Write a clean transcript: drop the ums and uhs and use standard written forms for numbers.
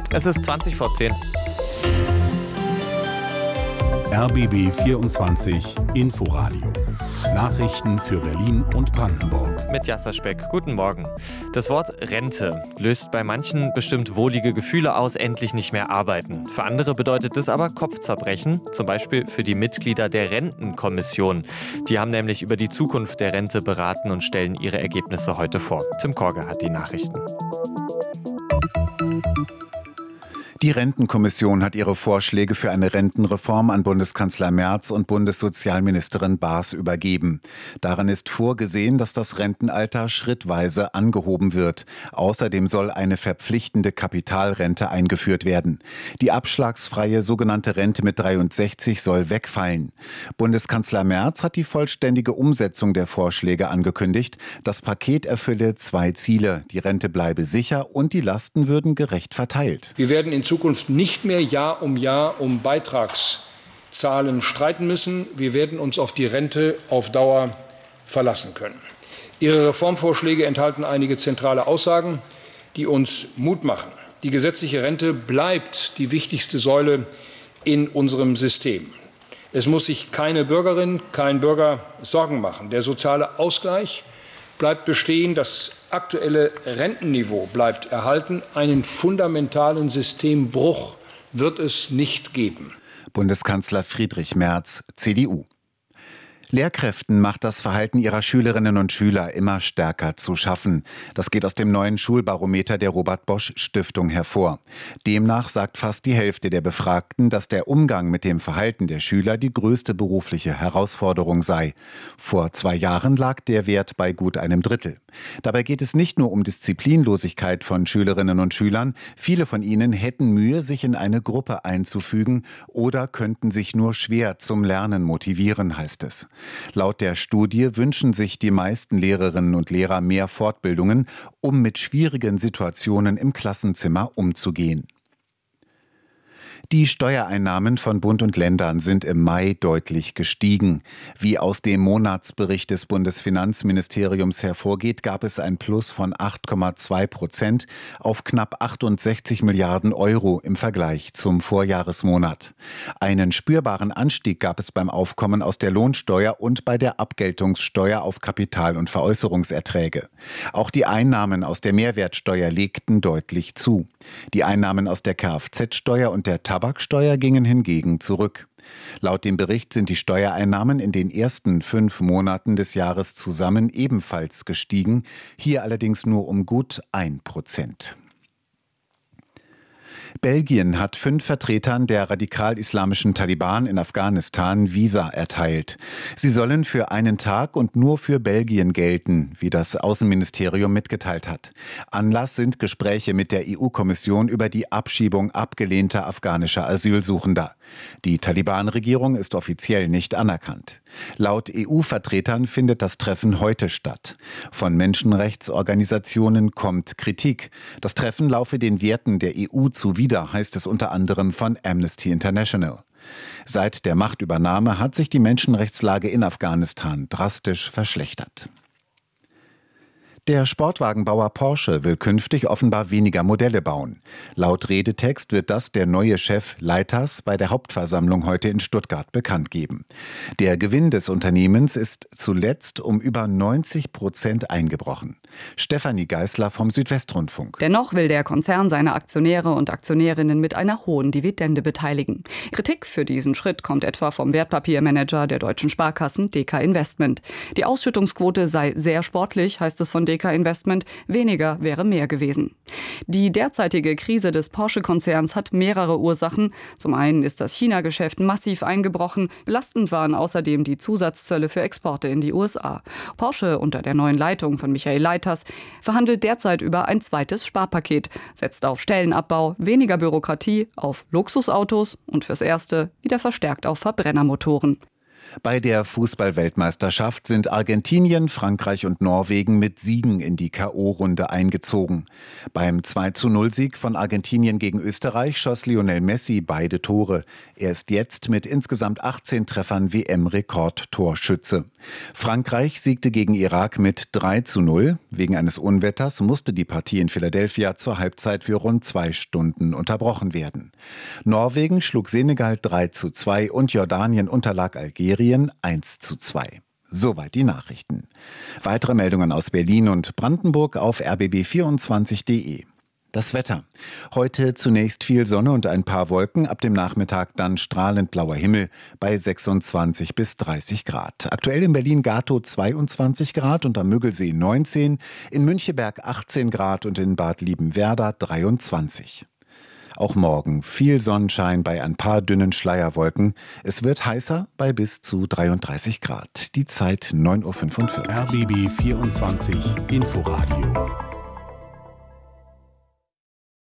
Es ist 20 vor 10. RBB 24 Inforadio. Nachrichten für Berlin und Brandenburg. Mit Jasser Speck. Guten Morgen. Das Wort Rente löst bei manchen bestimmt wohlige Gefühle aus, endlich nicht mehr arbeiten. Für andere bedeutet das aber Kopfzerbrechen, zum Beispiel für die Mitglieder der Rentenkommission. Die haben nämlich über die Zukunft der Rente beraten und stellen ihre Ergebnisse heute vor. Tim Korge hat die Nachrichten. Die Rentenkommission hat ihre Vorschläge für eine Rentenreform an Bundeskanzler Merz und Bundessozialministerin Baas übergeben. Darin ist vorgesehen, dass das Rentenalter schrittweise angehoben wird. Außerdem soll eine verpflichtende Kapitalrente eingeführt werden. Die abschlagsfreie sogenannte Rente mit 63 soll wegfallen. Bundeskanzler Merz hat die vollständige Umsetzung der Vorschläge angekündigt. Das Paket erfülle 2 Ziele. Die Rente bleibe sicher und die Lasten würden gerecht verteilt. Wir werden in Zukunft nicht mehr Jahr um Beitragszahlen streiten müssen. Wir werden uns auf die Rente auf Dauer verlassen können. Ihre Reformvorschläge enthalten einige zentrale Aussagen, die uns Mut machen. Die gesetzliche Rente bleibt die wichtigste Säule in unserem System. Es muss sich keine Bürgerin, kein Bürger Sorgen machen. Der soziale Ausgleich bleibt bestehen, das aktuelle Rentenniveau bleibt erhalten. Einen fundamentalen Systembruch wird es nicht geben. Bundeskanzler Friedrich Merz, CDU. Lehrkräften macht das Verhalten ihrer Schülerinnen und Schüler immer stärker zu schaffen. Das geht aus dem neuen Schulbarometer der Robert-Bosch-Stiftung hervor. Demnach sagt fast die Hälfte der Befragten, dass der Umgang mit dem Verhalten der Schüler die größte berufliche Herausforderung sei. Vor 2 Jahren lag der Wert bei gut einem Drittel. Dabei geht es nicht nur um Disziplinlosigkeit von Schülerinnen und Schülern. Viele von ihnen hätten Mühe, sich in eine Gruppe einzufügen oder könnten sich nur schwer zum Lernen motivieren, heißt es. Laut der Studie wünschen sich die meisten Lehrerinnen und Lehrer mehr Fortbildungen, um mit schwierigen Situationen im Klassenzimmer umzugehen. Die Steuereinnahmen von Bund und Ländern sind im Mai deutlich gestiegen. Wie aus dem Monatsbericht des Bundesfinanzministeriums hervorgeht, gab es ein Plus von 8,2% auf knapp 68 Milliarden Euro im Vergleich zum Vorjahresmonat. Einen spürbaren Anstieg gab es beim Aufkommen aus der Lohnsteuer und bei der Abgeltungssteuer auf Kapital- und Veräußerungserträge. Auch die Einnahmen aus der Mehrwertsteuer legten deutlich zu. Die Einnahmen aus der Kfz-Steuer und der Tabaksteuer gingen hingegen zurück. Laut dem Bericht sind die Steuereinnahmen in den ersten 5 Monaten des Jahres zusammen ebenfalls gestiegen, hier allerdings nur um gut 1%. Belgien hat 5 Vertretern der radikal-islamischen Taliban in Afghanistan Visa erteilt. Sie sollen für einen Tag und nur für Belgien gelten, wie das Außenministerium mitgeteilt hat. Anlass sind Gespräche mit der EU-Kommission über die Abschiebung abgelehnter afghanischer Asylsuchender. Die Taliban-Regierung ist offiziell nicht anerkannt. Laut EU-Vertretern findet das Treffen heute statt. Von Menschenrechtsorganisationen kommt Kritik. Das Treffen laufe den Werten der EU zuwider, heißt es unter anderem von Amnesty International. Seit der Machtübernahme hat sich die Menschenrechtslage in Afghanistan drastisch verschlechtert. Der Sportwagenbauer Porsche will künftig offenbar weniger Modelle bauen. Laut Redetext wird das der neue Chef Leiters bei der Hauptversammlung heute in Stuttgart bekannt geben. Der Gewinn des Unternehmens ist zuletzt um über 90% eingebrochen. Stefanie Geißler vom Südwestrundfunk. Dennoch will der Konzern seine Aktionäre und Aktionärinnen mit einer hohen Dividende beteiligen. Kritik für diesen Schritt kommt etwa vom Wertpapiermanager der deutschen Sparkassen DK Investment. Die Ausschüttungsquote sei sehr sportlich, heißt es von DK Investment, weniger wäre mehr gewesen. Die derzeitige Krise des Porsche-Konzerns hat mehrere Ursachen. Zum einen ist das China-Geschäft massiv eingebrochen. Belastend waren außerdem die Zusatzzölle für Exporte in die USA. Porsche unter der neuen Leitung von Michael Leiters verhandelt derzeit über ein zweites Sparpaket, setzt auf Stellenabbau, weniger Bürokratie, auf Luxusautos und fürs Erste wieder verstärkt auf Verbrennermotoren. Bei der Fußball-Weltmeisterschaft sind Argentinien, Frankreich und Norwegen mit Siegen in die K.O.-Runde eingezogen. Beim 2:0-Sieg von Argentinien gegen Österreich schoss Lionel Messi beide Tore. Er ist jetzt mit insgesamt 18 Treffern WM-Rekordtorschütze. Frankreich siegte gegen Irak mit 3:0. Wegen eines Unwetters musste die Partie in Philadelphia zur Halbzeit für rund 2 Stunden unterbrochen werden. Norwegen schlug Senegal 3:2 und Jordanien unterlag Algerien 1:2. Soweit die Nachrichten. Weitere Meldungen aus Berlin und Brandenburg auf rbb24.de. Das Wetter. Heute zunächst viel Sonne und ein paar Wolken, ab dem Nachmittag dann strahlend blauer Himmel bei 26 bis 30 Grad. Aktuell in Berlin-Gatow 22 Grad und am Müggelsee 19, in Müncheberg 18 Grad und in Bad Liebenwerda 23. Auch morgen viel Sonnenschein bei ein paar dünnen Schleierwolken. Es wird heißer bei bis zu 33 Grad. Die Zeit 9:45 Uhr. RBB 24 Inforadio